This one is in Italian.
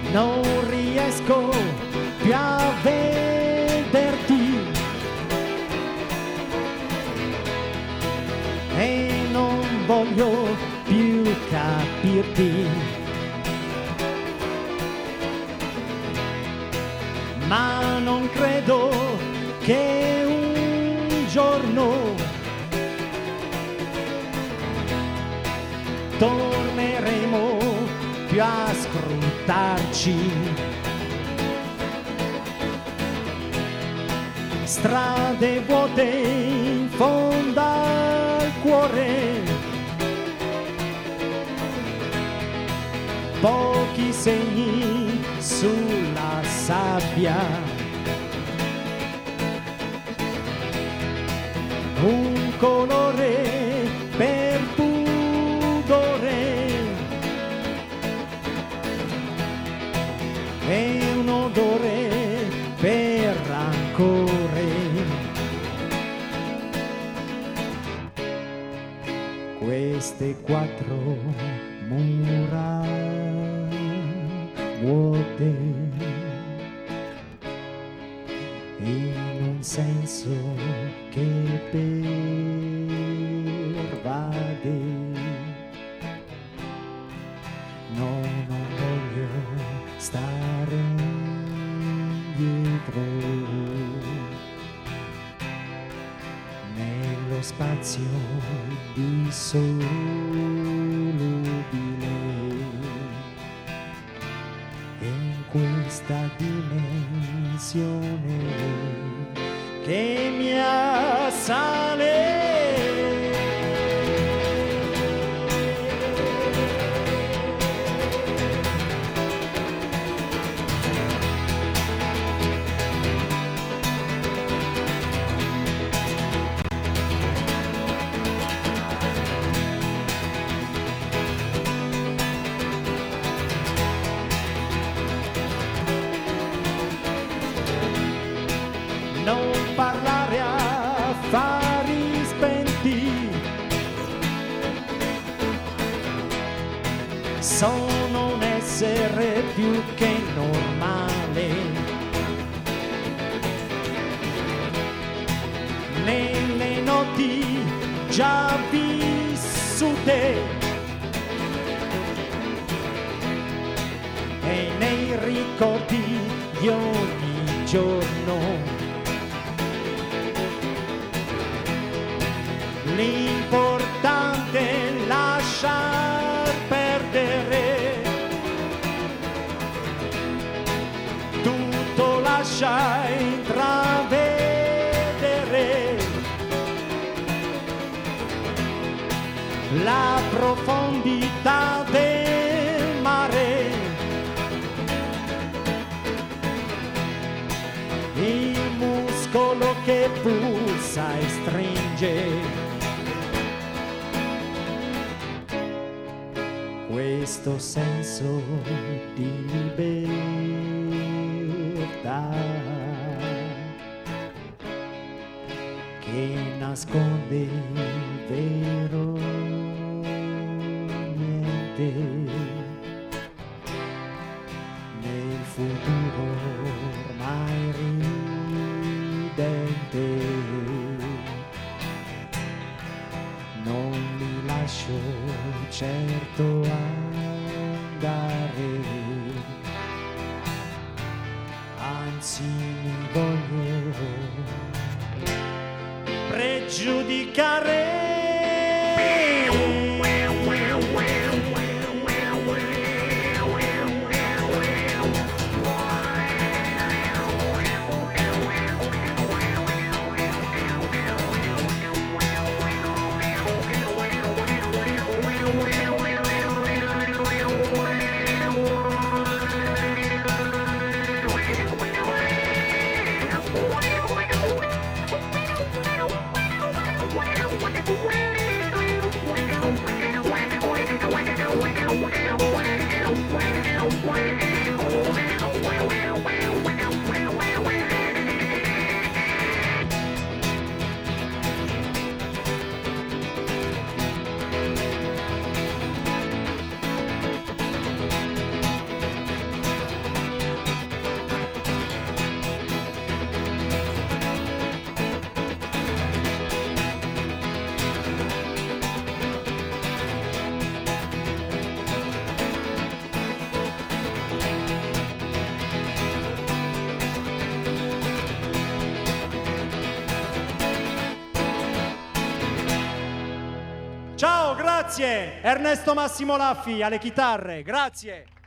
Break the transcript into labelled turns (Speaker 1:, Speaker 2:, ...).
Speaker 1: non riesco più a vederti e non voglio più capirti, ma non credo che un giorno torneremo più a scrutarci. Strade vuote in fondo al cuore, pochi segni sulla sabbia, un colore per pudore e un odore per rancore. Queste quattro mura vuote in un senso che pervade. No, non voglio stare indietro nello spazio indissolubile, in questa dimensione che mi assale. Non parlare a affari spenti, sono un essere più che normale. Nelle notti già vissute e nei ricordi di ogni giorno, l'importante è lasciar perdere, tutto lascia intravedere la profondità del mare, il muscolo che pulsa e stringe. Questo senso di libertà che nasconde il vero niente nel futuro ormai ridente. Non mi lascio certo andare, anzi mi voglio pregiudicare. Grazie Ernesto Massimo Laffi alle chitarre, grazie.